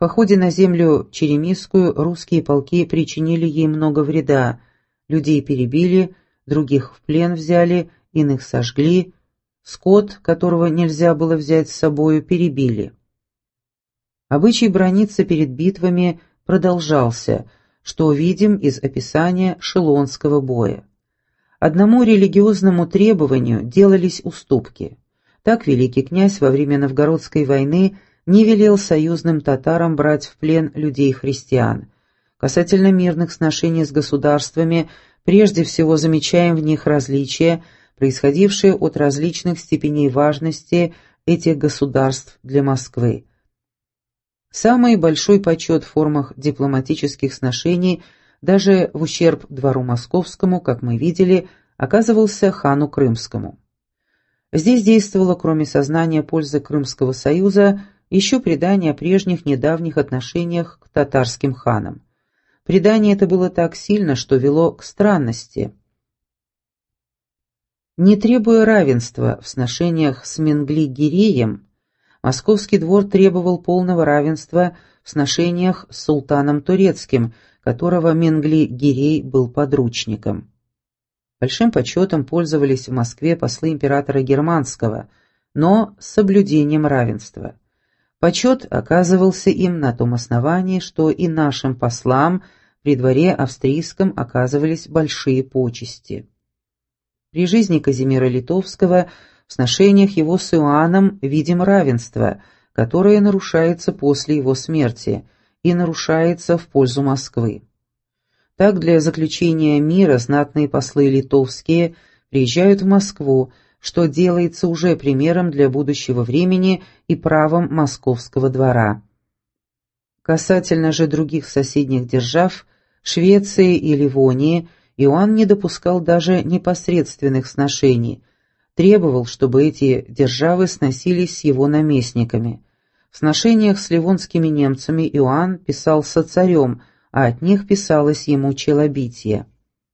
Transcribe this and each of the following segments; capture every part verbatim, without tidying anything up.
походе на землю черемисскую русские полки причинили ей много вреда, людей перебили, других в плен взяли, иных сожгли, скот, которого нельзя было взять с собою, перебили. Обычай браниться перед битвами продолжался, что видим из описания Шелонского боя. Одному религиозному требованию делались уступки. Так великий князь во время Новгородской войны не велел союзным татарам брать в плен людей-христиан. Касательно мирных сношений с государствами, прежде всего замечаем в них различия, происходившие от различных степеней важности этих государств для Москвы. Самый большой почет в формах дипломатических сношений, даже в ущерб двору московскому, как мы видели, оказывался хану Крымскому. Здесь действовало, кроме сознания пользы Крымского союза, еще предание о прежних недавних отношениях к татарским ханам. Предание это было так сильно, что вело к странности. Не требуя равенства в сношениях с Менгли-Гиреем, московский двор требовал полного равенства в сношениях с султаном турецким, которого Менгли-Гирей был подручником. Большим почетом пользовались в Москве послы императора Германского, но с соблюдением равенства. Почет оказывался им на том основании, что и нашим послам при дворе австрийском оказывались большие почести. При жизни Казимира Литовского в сношениях его с Иоанном видим равенство, которое нарушается после его смерти и нарушается в пользу Москвы. Так для заключения мира знатные послы литовские приезжают в Москву, что делается уже примером для будущего времени и правом московского двора. Касательно же других соседних держав, Швеции и Ливонии, Иоанн не допускал даже непосредственных сношений, требовал, чтобы эти державы сносились с его наместниками. В сношениях с ливонскими немцами Иоанн писал со царем, а от них писалось ему челобитие.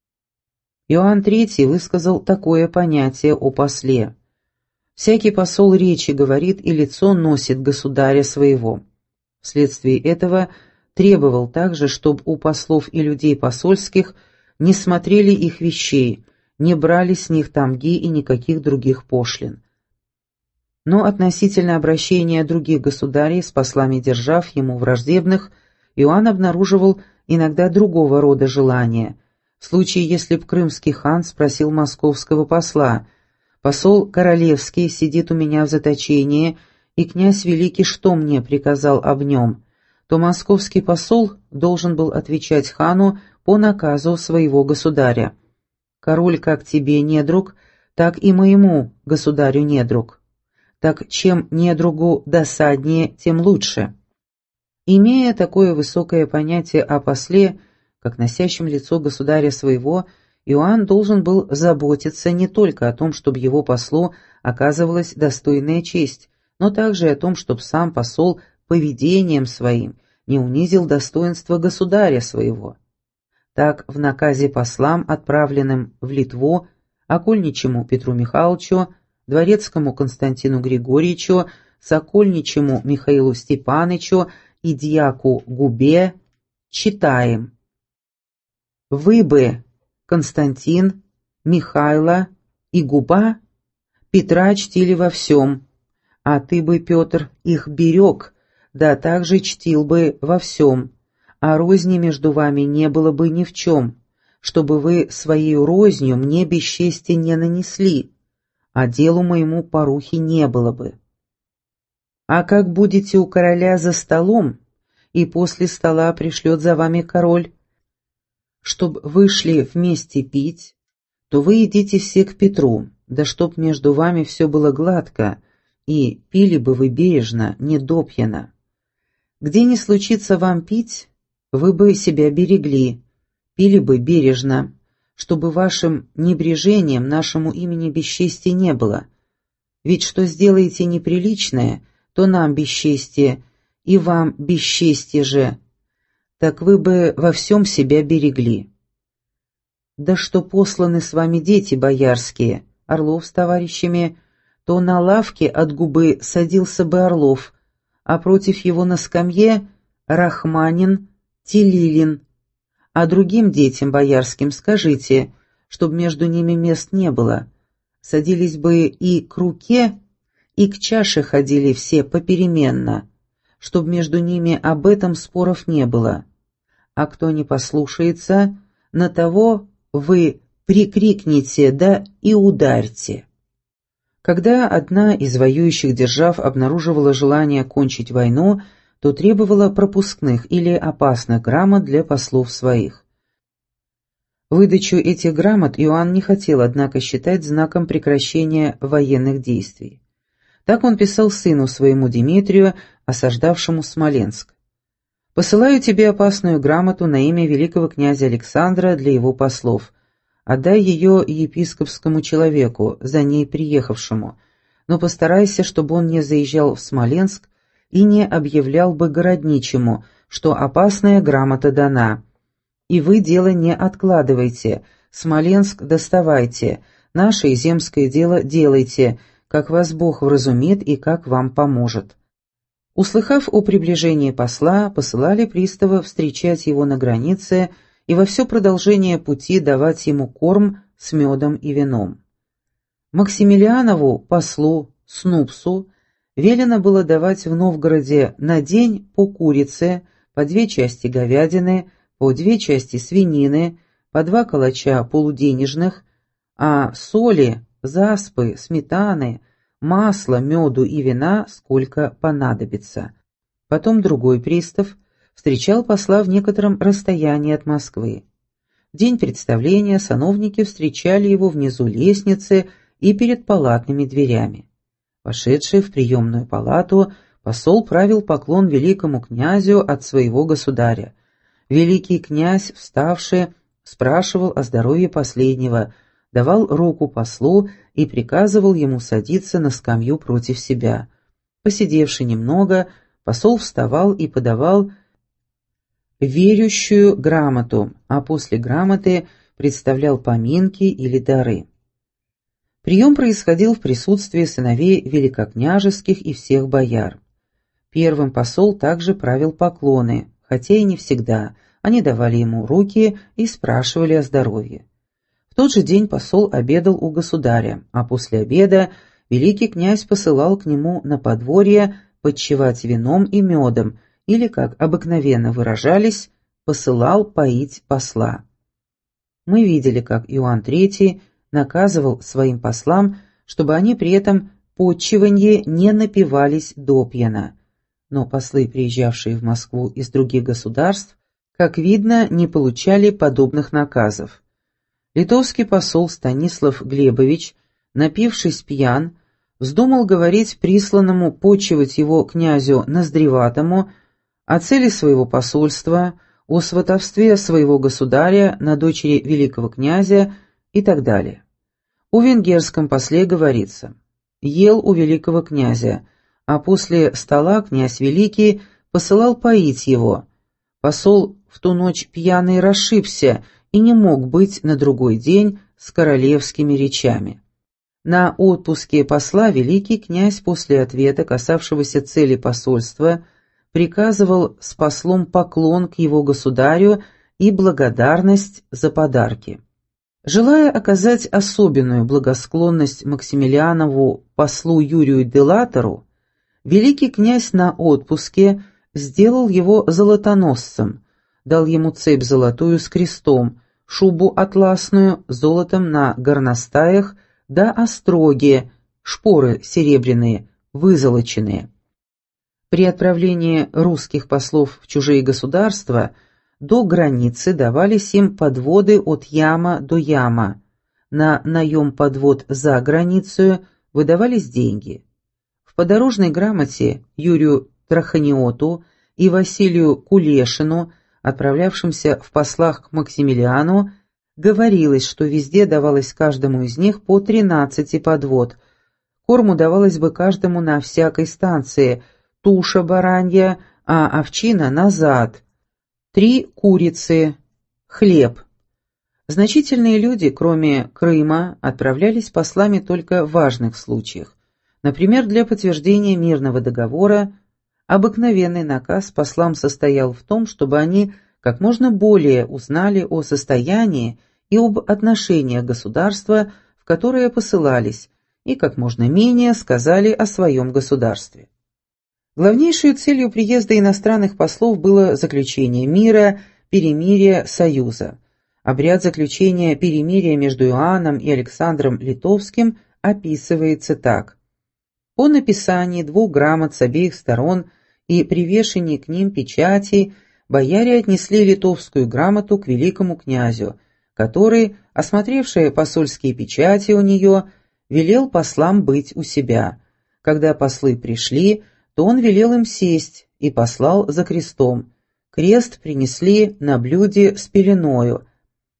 Иоанн третий высказал такое понятие о после. Всякий посол речи говорит и лицо носит государя своего. Вследствие этого требовал также, чтобы у послов и людей посольских не смотрели их вещей, не брали с них тамги и никаких других пошлин. Но относительно обращения других государей с послами держав ему враждебных, Иоанн обнаруживал иногда другого рода желания. В случае, если б крымский хан спросил московского посла: «Посол королевский сидит у меня в заточении, и князь великий что мне приказал об нем?», то московский посол должен был отвечать хану по наказу своего государя: «Король как тебе недруг, так и моему государю недруг. Так чем недругу досаднее, тем лучше». Имея такое высокое понятие о после, как носящем лицо государя своего, Иоанн должен был заботиться не только о том, чтобы его послу оказывалась достойная честь, но также о том, чтобы сам посол поведением своим не унизил достоинство государя своего. Так, в наказе послам, отправленным в Литву, окольничему Петру Михайловичу, дворецкому Константину Григорьевичу, сокольничему Михаилу Степанычу и дьяку Губе, читаем: «Вы бы, Константин, Михайло и Губа, Петра чтили во всем, а ты бы, Петр, их берег, да также чтил бы во всем, а розни между вами не было бы ни в чем, чтобы вы своей рознью мне бесчестия не нанесли, а делу моему порухи не было бы. А как будете у короля за столом, и после стола пришлет за вами король, чтоб вы шли вместе пить, то вы идите все к Петру, да чтоб между вами все было гладко, и пили бы вы бережно, не допьяно. Где не случится вам пить, вы бы себя берегли, пили бы бережно, чтобы вашим небрежением нашему имени бесчестия не было. Ведь что сделаете неприличное, то нам бесчестие, и вам бесчестие же, так вы бы во всем себя берегли. Да что посланы с вами дети боярские, Орлов с товарищами, то на лавке от Губы садился бы Орлов, а против его на скамье Рахманин, Телилин, а другим детям боярским скажите, чтоб между ними мест не было. Садились бы и к руке, и к чаше ходили все попеременно, чтоб между ними об этом споров не было. А кто не послушается, на того вы прикрикните, да и ударьте». Когда одна из воюющих держав обнаруживала желание кончить войну, то требовала пропускных или опасных грамот для послов своих. Выдачу этих грамот Иоанн не хотел, однако, считать знаком прекращения военных действий. Так он писал сыну своему Дмитрию, осаждавшему Смоленск: «Посылаю тебе опасную грамоту на имя великого князя Александра для его послов. Отдай ее епископскому человеку, за ней приехавшему, но постарайся, чтобы он не заезжал в Смоленск и не объявлял бы городничему, что опасная грамота дана. И вы дело не откладывайте, Смоленск доставайте, наше земское дело делайте, как вас Бог вразумит и как вам поможет». Услыхав о приближении посла, посылали пристава встречать его на границе и во все продолжение пути давать ему корм с медом и вином. Максимилианову, послу, Снупсу, велено было давать в Новгороде на день по курице, по две части говядины, по две части свинины, по два калача полуденежных, а соли, заспы, сметаны, масла, меду и вина сколько понадобится. Потом другой пристав встречал посла в некотором расстоянии от Москвы. В день представления сановники встречали его внизу лестницы и перед палатными дверями. Вошедший в приемную палату, посол правил поклон великому князю от своего государя. Великий князь, вставший, спрашивал о здоровье последнего, давал руку послу и приказывал ему садиться на скамью против себя. Посидевши немного, посол вставал и подавал верющую грамоту, а после грамоты представлял поминки или дары. Прием происходил в присутствии сыновей великокняжеских и всех бояр. Первым посол также правил поклоны, хотя и не всегда. Они давали ему руки и спрашивали о здоровье. В тот же день посол обедал у государя, а после обеда великий князь посылал к нему на подворье подчевать вином и медом, или, как обыкновенно выражались, посылал поить посла. Мы видели, как Иоанн третий наказывал своим послам, чтобы они при этом подчиванье не напивались допьяна. Но послы, приезжавшие в Москву из других государств, как видно, не получали подобных наказов. Литовский посол Станислав Глебович, напившись пьян, вздумал говорить присланному почивать его князю Ноздреватому о цели своего посольства, о сватовстве своего государя на дочери великого князя и так далее. О венгерском после говорится: «Ел у великого князя, а после стола князь великий посылал поить его. Посол в ту ночь пьяный расшибся и не мог быть на другой день с королевскими речами». На отпуске посла великий князь после ответа, касавшегося цели посольства, приказывал с послом поклон к его государю и благодарность за подарки. Желая оказать особенную благосклонность Максимилианову послу Юрию Делатору, великий князь на отпуске сделал его золотоносцем, дал ему цепь золотую с крестом, шубу атласную, золотом на горностаях, да остроги, шпоры серебряные, вызолоченные. При отправлении русских послов в чужие государства до границы давались им подводы от яма до яма, на наем подвод за границу выдавались деньги. В подорожной грамоте Юрию Траханиоту и Василию Кулешину, отправлявшимся в послах к Максимилиану, говорилось, что везде давалось каждому из них по тринадцати подвод. Корму давалось бы каждому на всякой станции, туша баранья, а овчина назад, три курицы, хлеб. Значительные люди, кроме Крыма, отправлялись послами только в важных случаях, например, для подтверждения мирного договора, Обыкновенный наказ послам состоял в том, чтобы они как можно более узнали о состоянии и об отношениях государства, в которое посылались, и как можно менее сказали о своем государстве. Главнейшей целью приезда иностранных послов было заключение мира, перемирия, союза. Обряд заключения перемирия между Иоанном и Александром Литовским описывается так. По написании двух грамот с обеих сторон и привешении к ним печати, бояре отнесли литовскую грамоту к великому князю, который, осмотревший посольские печати у нее, велел послам быть у себя. Когда послы пришли, то он велел им сесть и послал за крестом. Крест принесли на блюде с пеленою.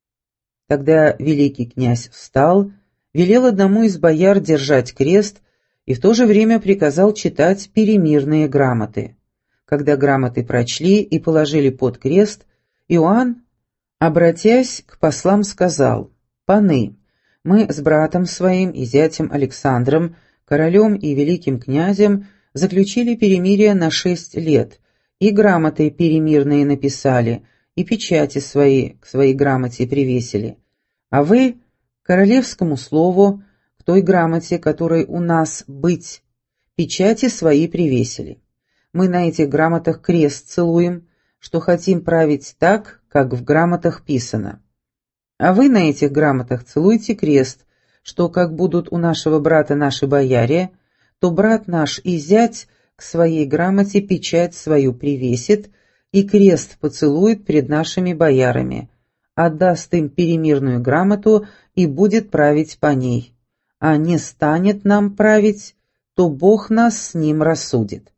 Тогда великий князь встал, велел одному из бояр держать крест и в то же время приказал читать перемирные грамоты. Когда грамоты прочли и положили под крест, Иоанн, обратясь к послам, сказал: «Паны, мы с братом своим и зятем Александром, королем и великим князем, заключили перемирие на шесть лет, и грамоты перемирные написали, и печати свои к своей грамоте привесили. А вы, к королевскому слову, к той грамоте, которой у нас быть, печати свои привесили. Мы на этих грамотах крест целуем, что хотим править так, как в грамотах писано. А вы на этих грамотах целуйте крест, что как будут у нашего брата наши бояре, то брат наш и зять к своей грамоте печать свою привесит и крест поцелует пред нашими боярами, отдаст им перемирную грамоту и будет править по ней. А не станет нам править, то Бог нас с ним рассудит».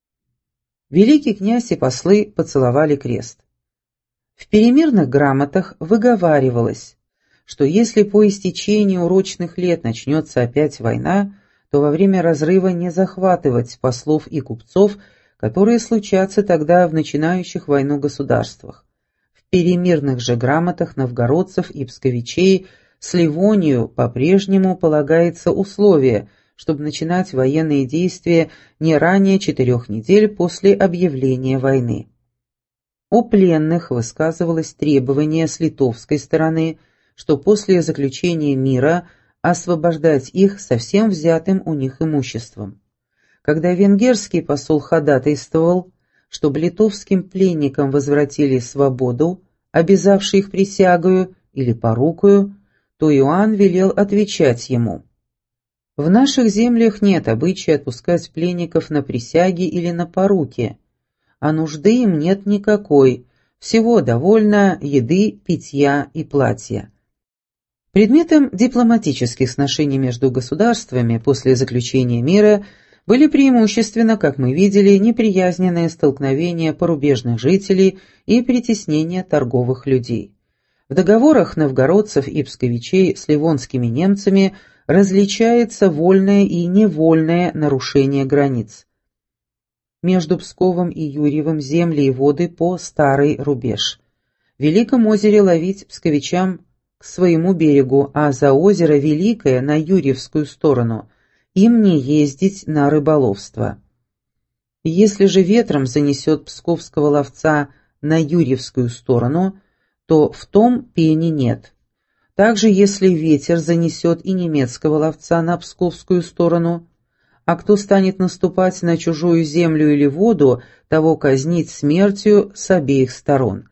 Великий князь и послы поцеловали крест. В перемирных грамотах выговаривалось, что если по истечении урочных лет начнется опять война, то во время разрыва не захватывать послов и купцов, которые случатся тогда в начинающих войну государствах. В перемирных же грамотах новгородцев и псковичей с Ливонию по-прежнему полагается условие, чтобы начинать военные действия не ранее четырех недель после объявления войны. О пленных высказывалось требование с литовской стороны, что после заключения мира освобождать их со всем взятым у них имуществом. Когда венгерский посол ходатайствовал, чтобы литовским пленникам возвратили свободу, обязавший их присягою или порукою, то Иоанн велел отвечать ему: «В наших землях нет обычая отпускать пленников на присяги или на поруки, а нужды им нет никакой, всего довольно еды, питья и платья». Предметом дипломатических сношений между государствами после заключения мира были преимущественно, как мы видели, неприязненные столкновения порубежных жителей и притеснение торговых людей. В договорах новгородцев и псковичей с ливонскими немцами различается вольное и невольное нарушение границ. Между Псковом и Юрьевым земли и воды по старый рубеж. В Великом озере ловить псковичам к своему берегу, а за озеро Великое на Юрьевскую сторону им не ездить на рыболовство. Если же ветром занесет псковского ловца на Юрьевскую сторону, то в том пени нет. Также если ветер занесет и немецкого ловца на псковскую сторону, а кто станет наступать на чужую землю или воду, того казнить смертью с обеих сторон.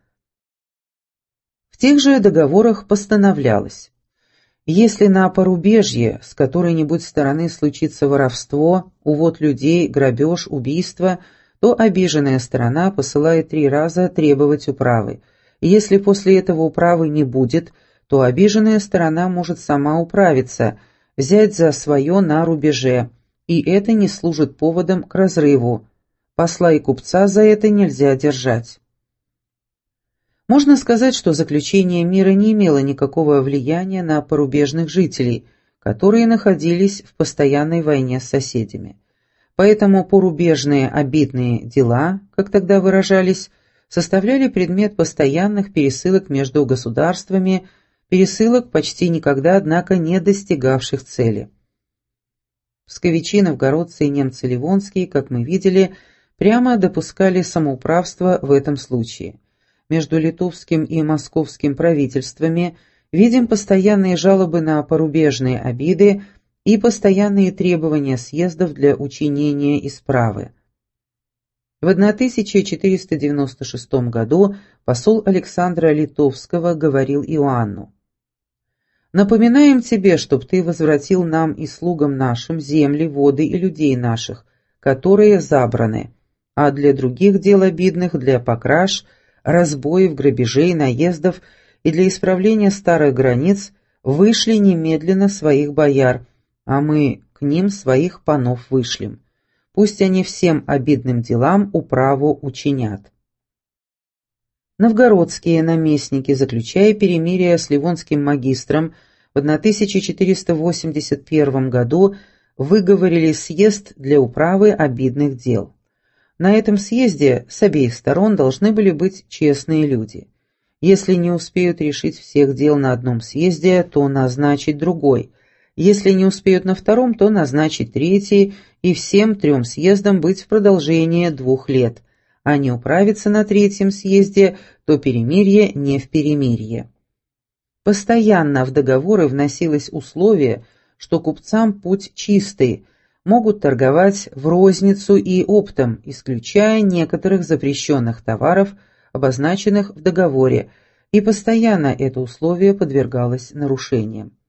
В тех же договорах постановлялось: если на порубежье с какой-нибудь стороны случится воровство, увод людей, грабеж, убийство, то обиженная сторона посылает три раза требовать управы, и если после этого управы не будет, то обиженная сторона может сама управиться, взять за свое на рубеже, и это не служит поводом к разрыву. Посла и купца за это нельзя держать. Можно сказать, что заключение мира не имело никакого влияния на порубежных жителей, которые находились в постоянной войне с соседями. Поэтому порубежные обидные дела, как тогда выражались, составляли предмет постоянных пересылок между государствами, пересылок почти никогда, однако, не достигавших цели. Псковичи, новгородцы и немцы ливонские, как мы видели, прямо допускали самоуправство в этом случае. Между литовским и московским правительствами видим постоянные жалобы на порубежные обиды и постоянные требования съездов для учинения исправы. В тысяча четыреста девяносто шестом году посол Александра Литовского говорил Иоанну: «Напоминаем тебе, чтоб ты возвратил нам и слугам нашим земли, воды и людей наших, которые забраны, а для других дел обидных, для покраж, разбоев, грабежей, наездов и для исправления старых границ вышли немедленно своих бояр, а мы к ним своих панов вышлем. Пусть они всем обидным делам управу учинят». Новгородские наместники, заключая перемирие с ливонским магистром, в тысяча четыреста восемьдесят первом году выговорили съезд для управы обидных дел. На этом съезде с обеих сторон должны были быть честные люди. Если не успеют решить всех дел на одном съезде, то назначить другой. Если не успеют на втором, то назначить третий, и всем трем съездам быть в продолжение двух лет. А не управиться на третьем съезде, то перемирие не в перемирие. Постоянно в договоры вносилось условие, что купцам путь чистый, могут торговать в розницу и оптом, исключая некоторых запрещенных товаров, обозначенных в договоре, и постоянно это условие подвергалось нарушениям.